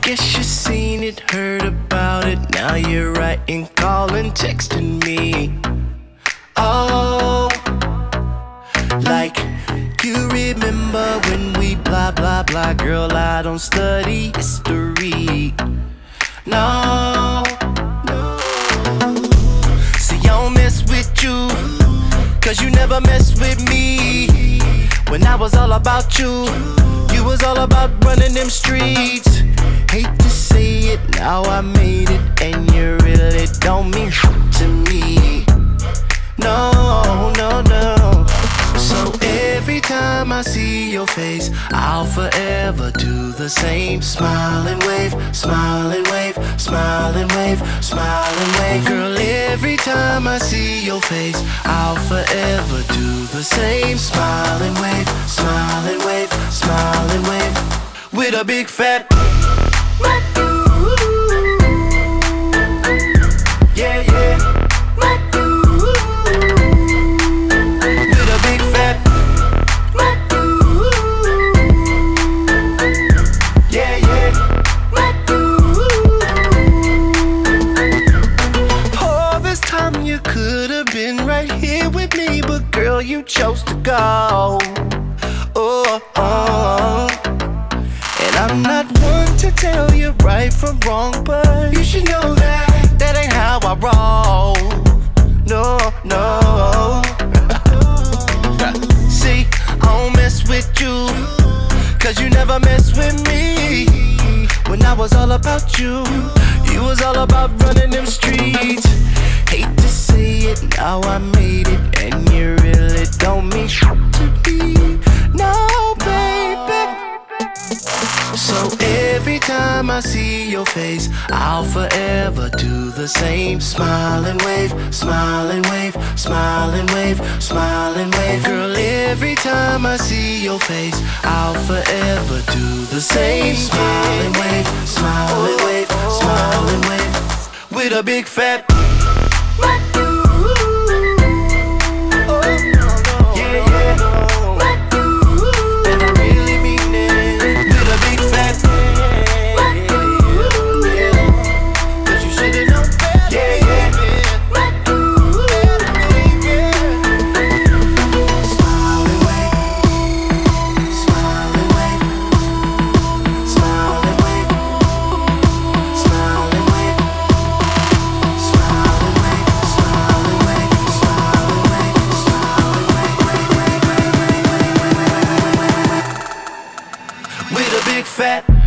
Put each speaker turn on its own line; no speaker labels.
guess you seen it, heard about it. Now you're writing, calling, texting me. Oh, like you remember when we blah blah blah. Girl, I don't study history. No, no. See, I don't mess with you, cause you never mess with me. When I was all about you, you was all about running them streets. Hate to say it, now I made it, and you really don't mean shit to me. No, no, no. So every time I see your face, I'll forever do the same. Smile and wave, smile and wave, smile and wave, smile and wave. Girl, every time I see your face, I'll forever do the same. Smile and wave, smile and wave, smile and wave. With a big fat yeah, yeah. You could have been right here with me, but girl, you chose to go. Oh, oh. And I'm not one to tell you right from wrong, but you should know that that ain't how I roll. No, no. See, I don't mess with you, cause you never mess with me. When I was all about you, you was all about running them streets. Hate to say it, now I made it, and you really don't mean shit to me. No, baby. So every time I see your face, I'll forever do the same. Smile and wave, smile and wave, smile and wave, smile and wave. Girl, every time I see your face, I'll forever do the same. Smile and wave, smile and wave, smile and wave. With a big fat big fat